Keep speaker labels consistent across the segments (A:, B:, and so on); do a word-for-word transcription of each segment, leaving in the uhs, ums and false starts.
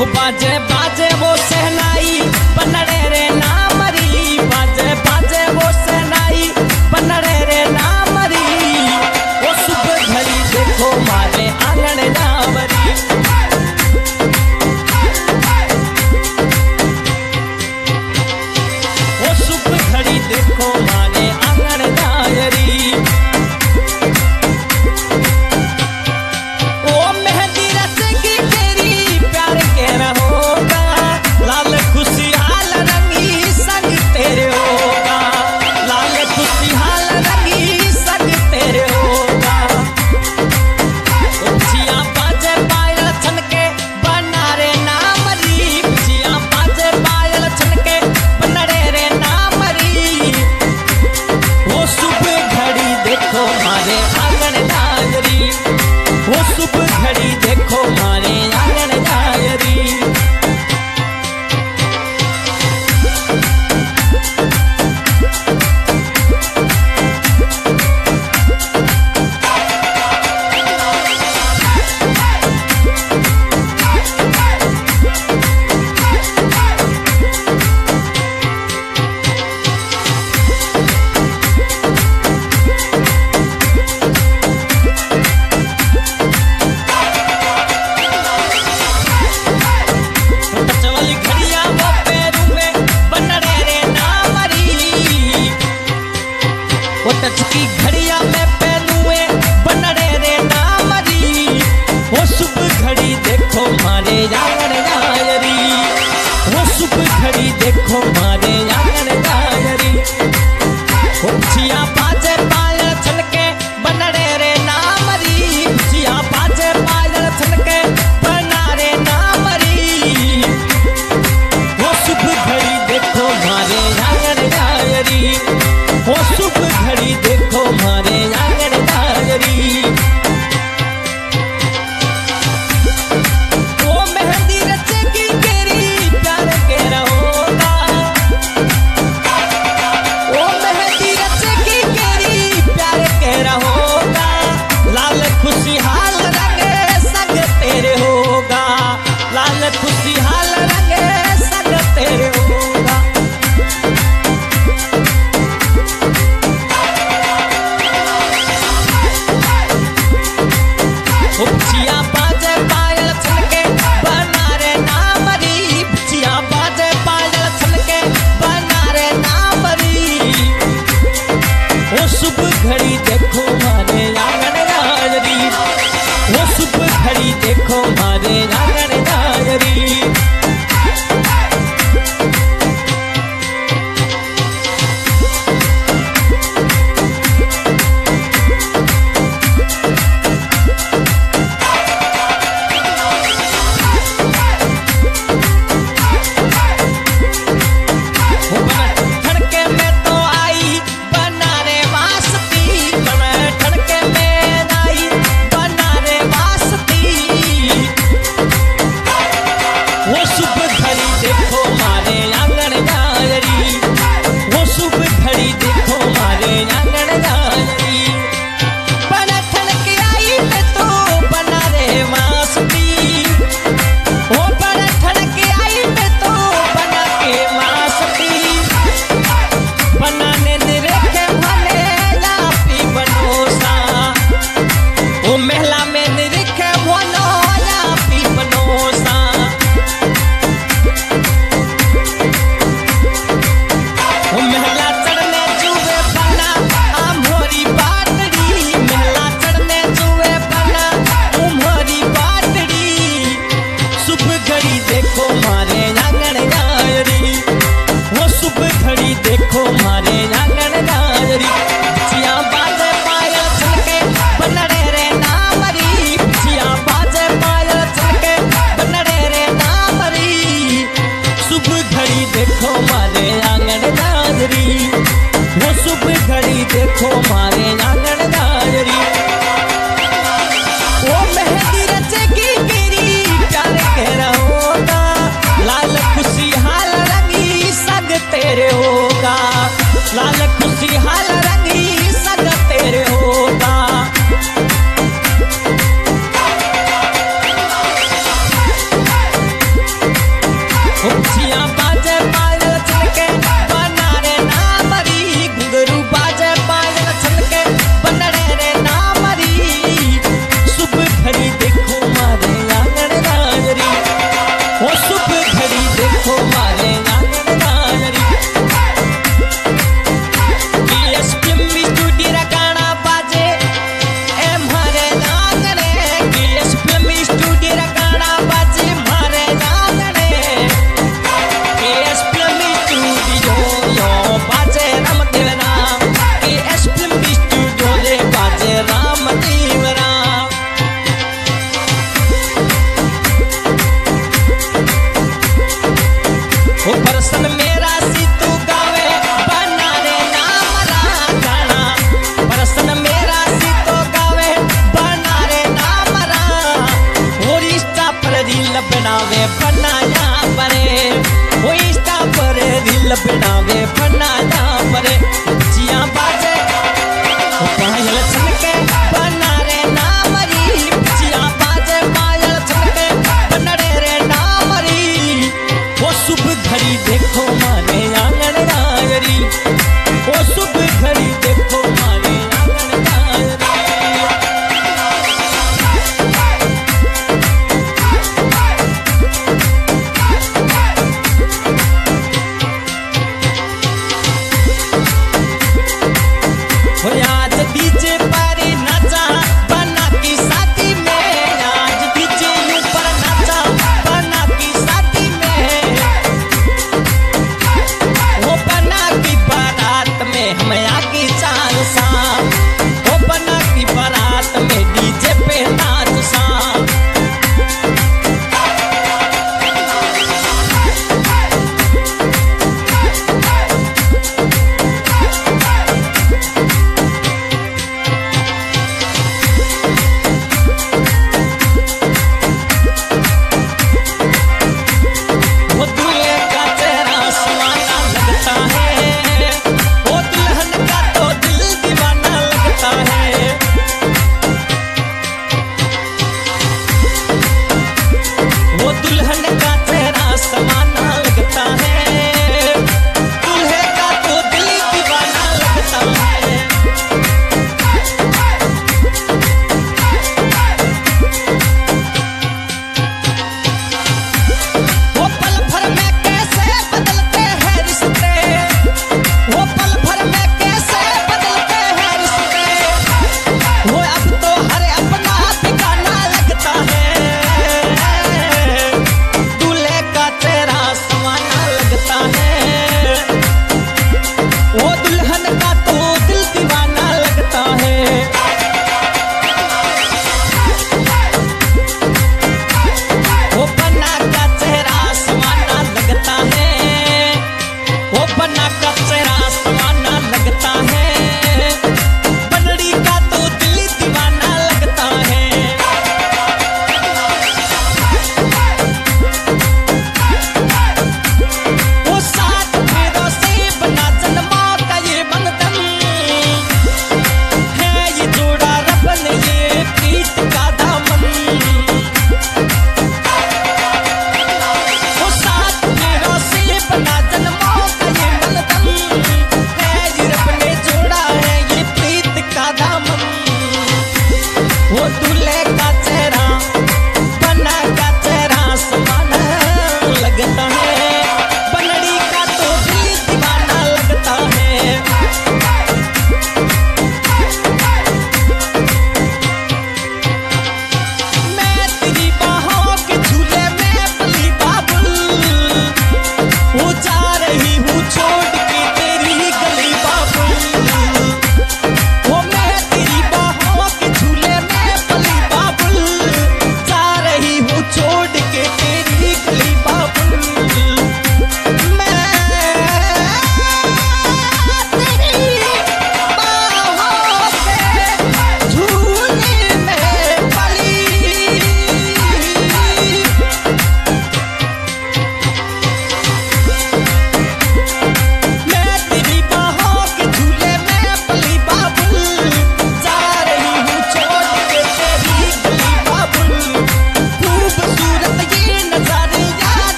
A: बाजे बाजे वो सहनाई बनड़े रे नामरी, बाजे बाजे वो सहनाई बनड़े रे नामरी। वो सुबह घड़ी देखो मारे आंगन नावरी, वो सुबह घड़ी देखो मारे आंगन नायरी। टचकी घड़िया में पहलुए बनड़े रे नामरी। वो सुबह घड़ी देखो मारे आंगन नायरी, वो सुबह घड़ी देखो मारे आंगन नायरी। उछिया बाजे पायल छलके बनड़े रे नामरी, उछिया बाजे पायल छलके बना रे नामरी। वो सुबह घड़ी देखो मारे आंगन नायरी, वो सुबह घड़ी देखो मारे आंगन नायरी। वो मेहंदी रचेगी तेरी प्यार के रहोगा, वो मेहंदी रचेगी तेरी प्यार के रहोगा। लाल खुशहाल रंगे संग तेरे होगा, लाल खुशहाल रंगे संग तेरे होगा। उछिया बाजे पायल छलके बना रे नामरी, उछिया बाजे पायल छलके बना रे नामरी। वो सुबह घड़ी देखो मारे आंगन नायरी, वो सुबह घड़ी देखो मारे आंगन नायरी। देखो मारे आंगन नायरी, उछिया बाजे पायल छलके बनड़े रे नामरी, उछिया बाजे पायल छलके बनड़े रे नामरी। सुबह घड़ी देखो मारे आंगन नायरी, वो सुबह घड़ी देखो मारे आंगन नायरी। वो मेहंदी रचेगी तेरी प्यार के रहोगा, लाल खुशहाल रंगी संग तेरे होगा, लाल खुशहाल रंगी संग तेरे होगा। पायल बिनावे बना जा परे जिया बाजे पायल छनके बना रे नामरी जिया बाजे पायल छनके बना रे नामरी वो शुभ घड़ी देखो माने आंगन नायरी वो शुभ घड़ी देखो माने आंगन नायरी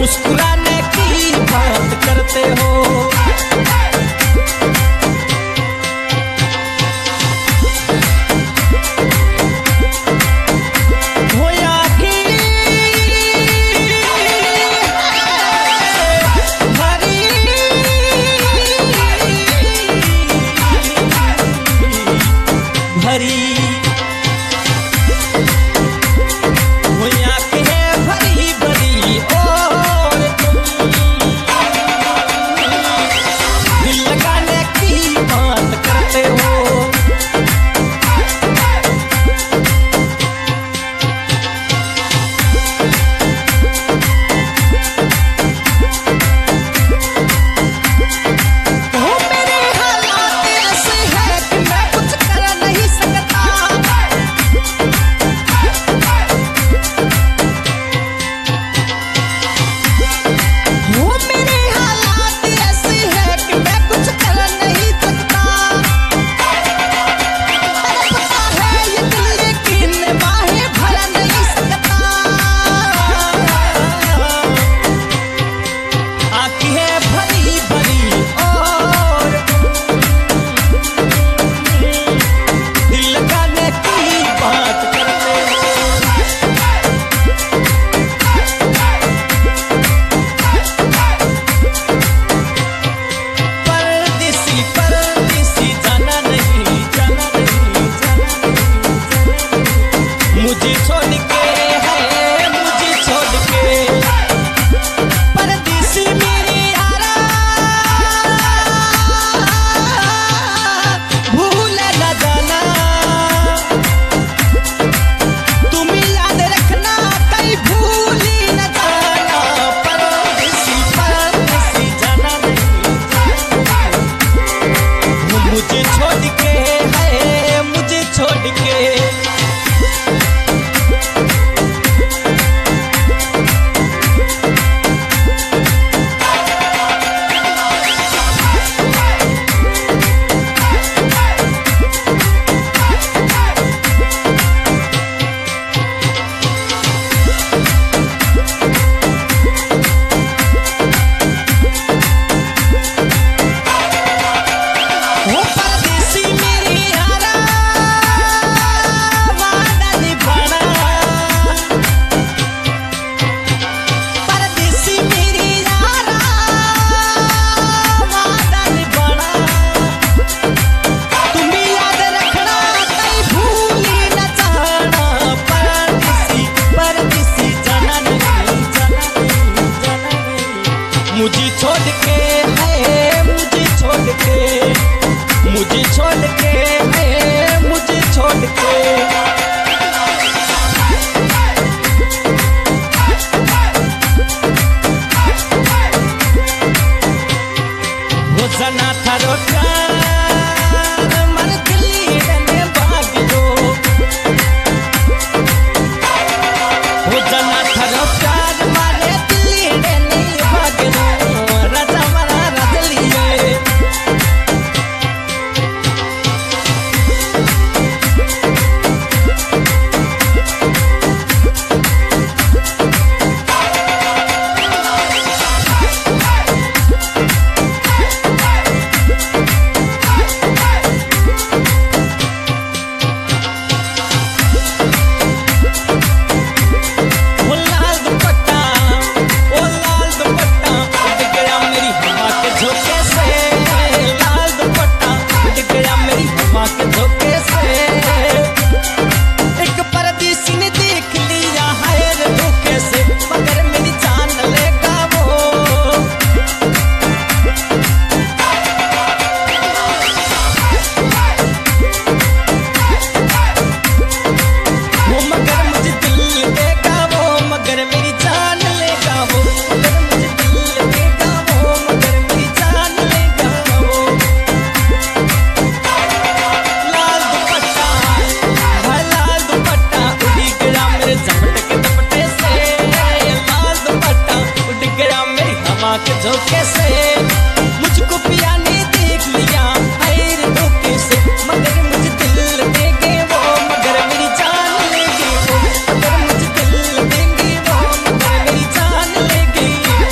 A: मुस्कुराने की बात करते हो। मुझे छोड़ के है मुझे छोड़ के मुझे छोड़ के है मुझे छोड़ के वो जना था रोटा मन दिल्ली रहने भाग दो वो जना था रोटा मारे दिल्ली रहने भाग दो राजा मारा रजलिए के झोंके से मुझको पिया ने देख लिया ऐर धोखे से मगर मुझे दिल देंगे वो मगर मेरी जान लेंगे वो मगर मुझे दिल देंगे वो मगर मेरी जान लेंगे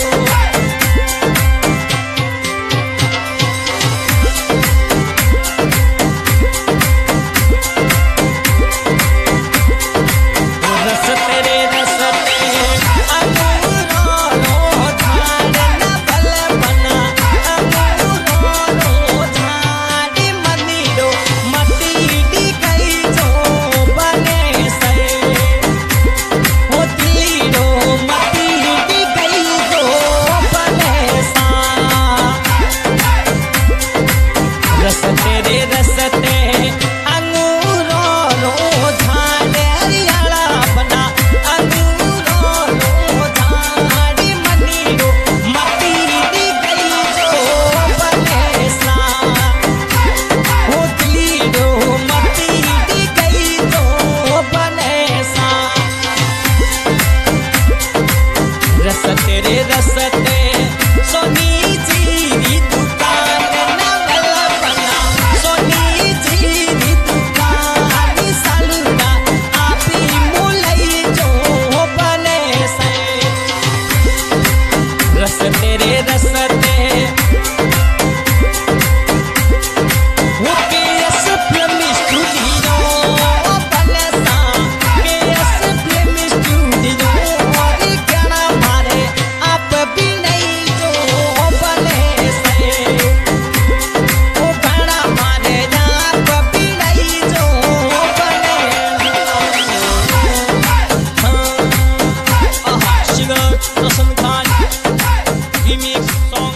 A: रिमिक्स सॉन्ग